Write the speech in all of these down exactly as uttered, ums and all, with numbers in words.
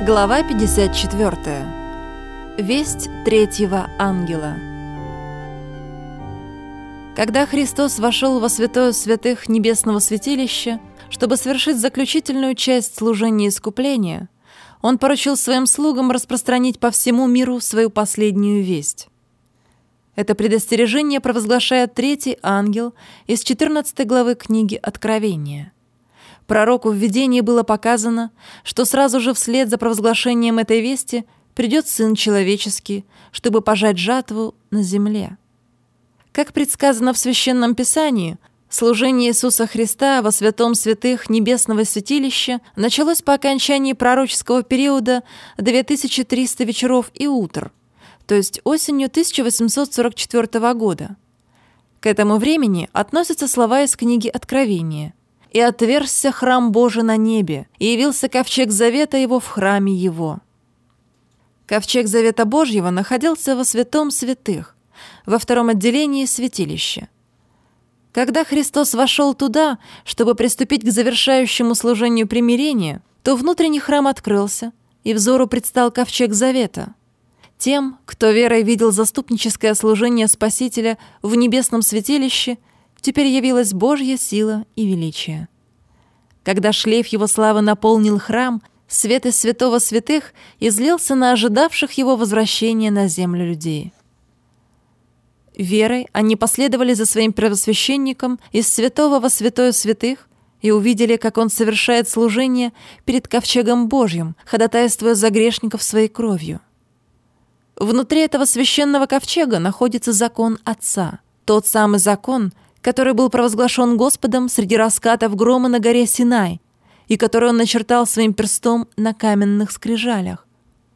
Глава пятьдесят четыре. Весть третьего ангела. Когда Христос вошел во святое святых небесного святилища, чтобы совершить заключительную часть служения искупления, Он поручил своим слугам распространить по всему миру свою последнюю весть. Это предостережение провозглашает третий ангел из четырнадцатой главы книги Откровения. Пророку в видении было показано, что сразу же вслед за провозглашением этой вести придет Сын Человеческий, чтобы пожать жатву на земле. Как предсказано в Священном Писании, служение Иисуса Христа во святом святых небесного святилища началось по окончании пророческого периода две тысячи триста вечеров и утр, то есть осенью тысяча восемьсот сорок четвёртого года. К этому времени относятся слова из книги Откровения: «И отверзся храм Божий на небе, и явился ковчег завета его в храме его». Ковчег завета Божьего находился во святом святых, во втором отделении святилища. Когда Христос вошел туда, чтобы приступить к завершающему служению примирения, то внутренний храм открылся, и взору предстал ковчег завета. Тем, кто верой видел заступническое служение Спасителя в небесном святилище, теперь явилась Божья сила и величие. Когда шлейф Его славы наполнил храм, свет из святого святых излился на ожидавших Его возвращения на землю людей. Верой они последовали за своим первосвященником из святого во святое святых и увидели, как он совершает служение перед ковчегом Божьим, ходатайствуя за грешников своей кровью. Внутри этого священного ковчега находится закон Отца, тот самый закон, который был провозглашен Господом среди раскатов грома на горе Синай и который Он начертал своим перстом на каменных скрижалях.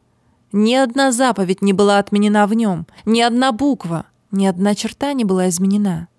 Ни одна заповедь не была отменена в нем, ни одна буква, ни одна черта не была изменена.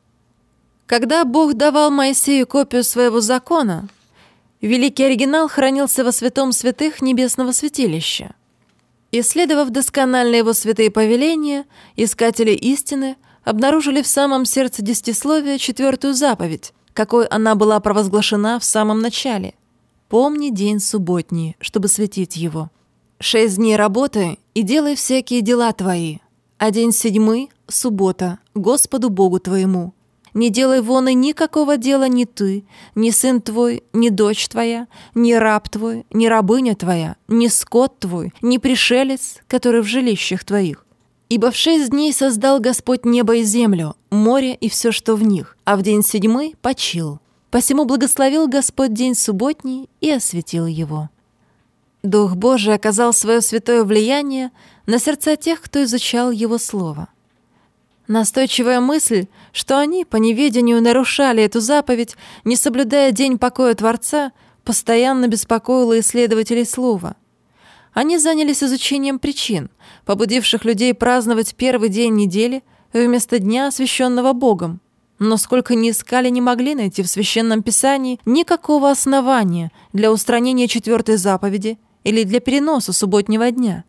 Когда Бог давал Моисею копию своего закона, великий оригинал хранился во святом святых небесного святилища. Исследовав досконально его святые повеления, искатели истины обнаружили в самом сердце десятисловия четвертую заповедь, какой она была провозглашена в самом начале: «Помни день субботний, чтобы светить его. Шесть дней работай и делай всякие дела твои, а день седьмый — суббота, Господу Богу твоему. Не делай вон и никакого дела ни ты, ни сын твой, ни дочь твоя, ни раб твой, ни рабыня твоя, ни скот твой, ни пришелец, который в жилищах твоих. Ибо в шесть дней создал Господь небо и землю, море и все, что в них, а в день седьмой почил. Посему благословил Господь день субботний и осветил его». Дух Божий оказал свое святое влияние на сердца тех, кто изучал Его Слово. Настойчивая мысль, что они по неведению нарушали эту заповедь, не соблюдая день покоя Творца, постоянно беспокоила исследователей Слова. Они занялись изучением причин, побудивших людей праздновать первый день недели вместо дня, освященного Богом. Но сколько ни искали, не могли найти в Священном Писании никакого основания для устранения четвертой заповеди или для переноса субботнего дня.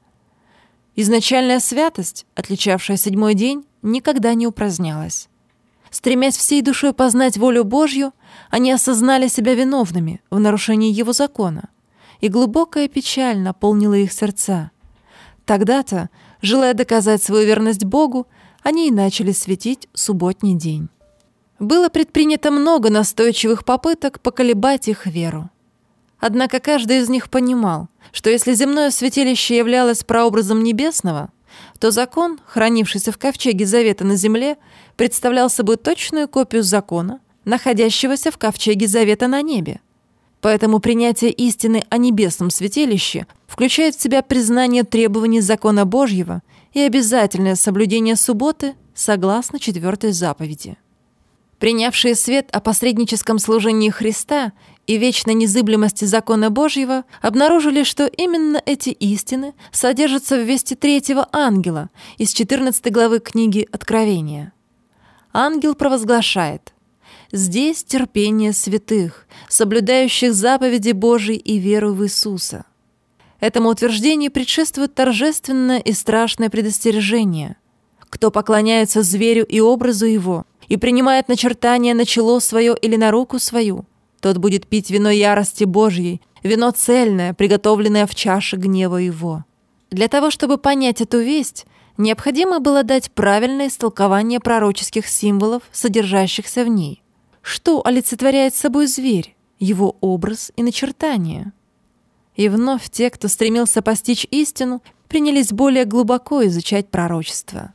Изначальная святость, отличавшая седьмой день, никогда не упразднялась. Стремясь всей душой познать волю Божью, они осознали себя виновными в нарушении Его закона, и глубокая печаль наполнила их сердца. Тогда-то, желая доказать свою верность Богу, они и начали светить субботний день. Было предпринято много настойчивых попыток поколебать их веру. Однако каждый из них понимал, что если земное святилище являлось прообразом небесного, то закон, хранившийся в ковчеге завета на земле, представлял собой точную копию закона, находящегося в ковчеге завета на небе. Поэтому принятие истины о небесном святилище включает в себя признание требований закона Божьего и обязательное соблюдение субботы согласно четвертой заповеди. Принявшие свет о посредническом служении Христа и вечной незыблемости закона Божьего обнаружили, что именно эти истины содержатся в вести третьего ангела из четырнадцатой главы книги Откровения. Ангел провозглашает: «Здесь терпение святых, соблюдающих заповеди Божьи и веру в Иисуса». Этому утверждению предшествует торжественное и страшное предостережение: «Кто поклоняется зверю и образу его и принимает начертание на чело свое или на руку свою, тот будет пить вино ярости Божьей, вино цельное, приготовленное в чаше гнева его». Для того, чтобы понять эту весть, необходимо было дать правильное истолкование пророческих символов, содержащихся в ней. Что олицетворяет собой зверь, его образ и начертания? И вновь те, кто стремился постичь истину, принялись более глубоко изучать пророчество.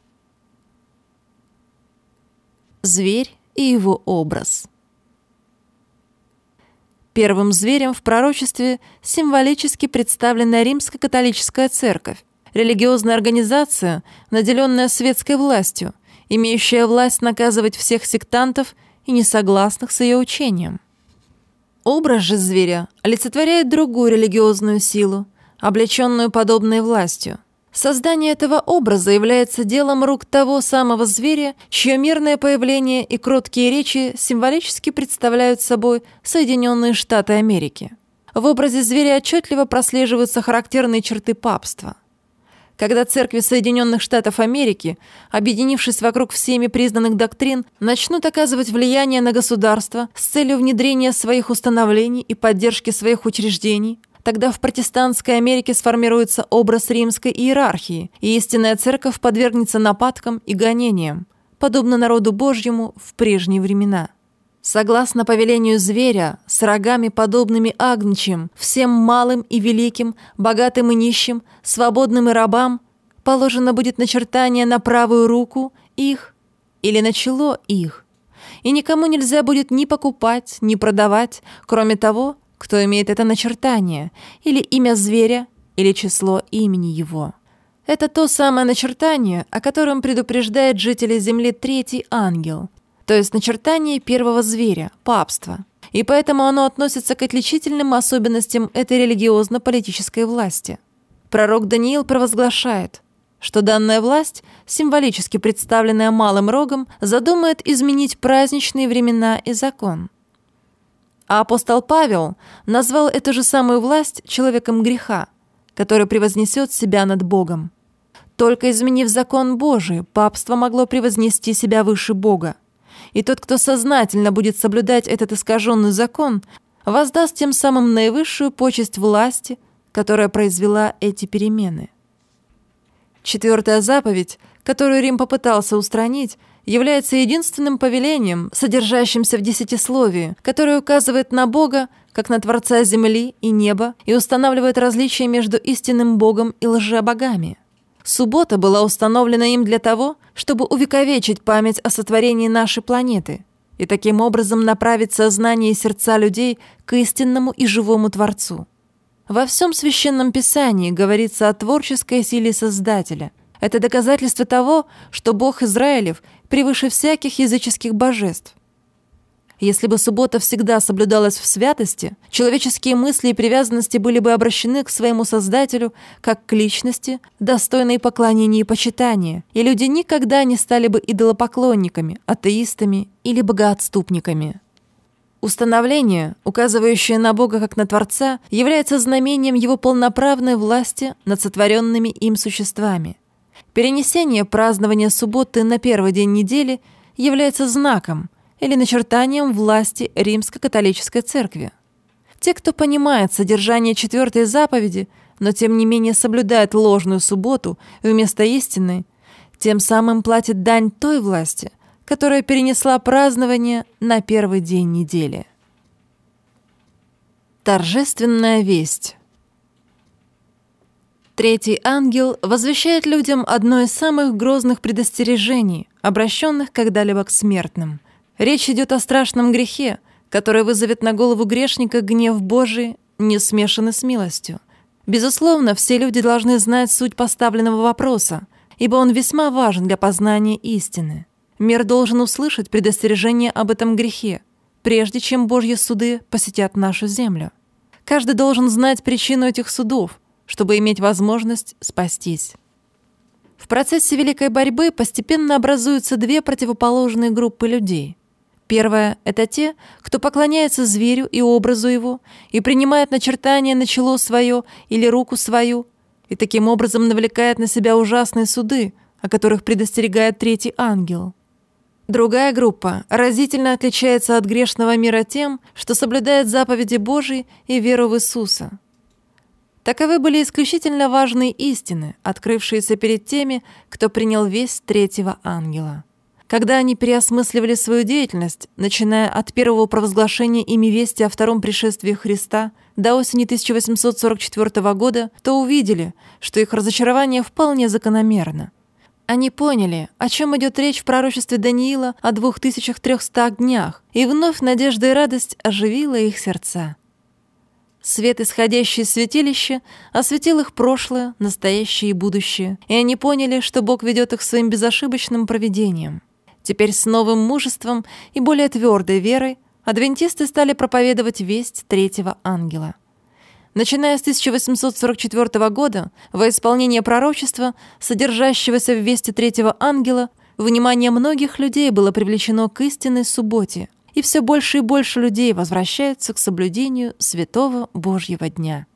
Зверь и его образ. Первым зверем в пророчестве символически представлена Римско-католическая церковь, религиозная организация, наделенная светской властью, имеющая власть наказывать всех сектантов и несогласных с ее учением. Образ же зверя олицетворяет другую религиозную силу, облеченную подобной властью. Создание этого образа является делом рук того самого зверя, чье мирное появление и кроткие речи символически представляют собой Соединенные Штаты Америки. В образе зверя отчетливо прослеживаются характерные черты папства. Когда церкви Соединенных Штатов Америки, объединившись вокруг всеми признанных доктрин, начнут оказывать влияние на государство с целью внедрения своих установлений и поддержки своих учреждений, тогда в протестантской Америке сформируется образ римской иерархии, и истинная церковь подвергнется нападкам и гонениям, подобно народу Божьему в прежние времена. Согласно повелению зверя, с рогами, подобными агнчим, всем малым и великим, богатым и нищим, свободным и рабам, положено будет начертание на правую руку их или на чело их, и никому нельзя будет ни покупать, ни продавать, кроме того, кто имеет это начертание, или имя зверя, или число имени его. Это то самое начертание, о котором предупреждает жителей земли третий ангел, то есть начертание первого зверя, папства, и поэтому оно относится к отличительным особенностям этой религиозно-политической власти. Пророк Даниил провозглашает, что данная власть, символически представленная малым рогом, задумает изменить праздничные времена и закон. А апостол Павел назвал эту же самую власть человеком греха, который превознесет себя над Богом. Только изменив закон Божий, папство могло превознести себя выше Бога. И тот, кто сознательно будет соблюдать этот искаженный закон, воздаст тем самым наивысшую почесть власти, которая произвела эти перемены. Четвертая заповедь, которую Рим попытался устранить, является единственным повелением, содержащимся в десятисловии, которое указывает на Бога, как на Творца земли и неба, и устанавливает различия между истинным Богом и лжебогами. Суббота была установлена им для того, чтобы увековечить память о сотворении нашей планеты и таким образом направить сознание и сердца людей к истинному и живому Творцу. Во всем Священном Писании говорится о творческой силе Создателя. Это доказательство того, что Бог Израилев превыше всяких языческих божеств. Если бы суббота всегда соблюдалась в святости, человеческие мысли и привязанности были бы обращены к своему Создателю как к личности, достойной поклонения и почитания, и люди никогда не стали бы идолопоклонниками, атеистами или богоотступниками. Установление, указывающее на Бога как на Творца, является знамением Его полноправной власти над сотворенными им существами. Перенесение празднования субботы на первый день недели является знаком или начертанием власти Римско-католической церкви. Те, кто понимает содержание четвертой заповеди, но тем не менее соблюдает ложную субботу вместо истинной, тем самым платит дань той власти, которая перенесла празднование на первый день недели. Торжественная весть. Третий ангел возвещает людям одно из самых грозных предостережений, обращенных когда-либо к смертным. Речь идет о страшном грехе, который вызовет на голову грешника гнев Божий, не смешанный с милостью. Безусловно, все люди должны знать суть поставленного вопроса, ибо он весьма важен для познания истины. Мир должен услышать предостережение об этом грехе, прежде чем Божьи суды посетят нашу землю. Каждый должен знать причину этих судов, чтобы иметь возможность спастись. В процессе великой борьбы постепенно образуются две противоположные группы людей. Первая — это те, кто поклоняется зверю и образу его и принимает начертание на чело свое или руку свою, и таким образом навлекает на себя ужасные суды, о которых предостерегает третий ангел. Другая группа разительно отличается от грешного мира тем, что соблюдает заповеди Божьи и веру в Иисуса. Таковы были исключительно важные истины, открывшиеся перед теми, кто принял весть третьего ангела. Когда они переосмысливали свою деятельность, начиная от первого провозглашения ими вести о втором пришествии Христа до осени тысяча восемьсот сорок четвёртого года, то увидели, что их разочарование вполне закономерно. Они поняли, о чем идет речь в пророчестве Даниила о двух тысячах трехстах днях, и вновь надежда и радость оживила их сердца. Свет, исходящий из святилища, осветил их прошлое, настоящее и будущее, и они поняли, что Бог ведет их своим безошибочным провидением. Теперь с новым мужеством и более твердой верой адвентисты стали проповедовать весть третьего ангела. Начиная с тысяча восемьсот сорок четвёртого года, во исполнение пророчества, содержащегося в вести третьего ангела, внимание многих людей было привлечено к истинной субботе, и все больше и больше людей возвращаются к соблюдению Святого Божьего дня.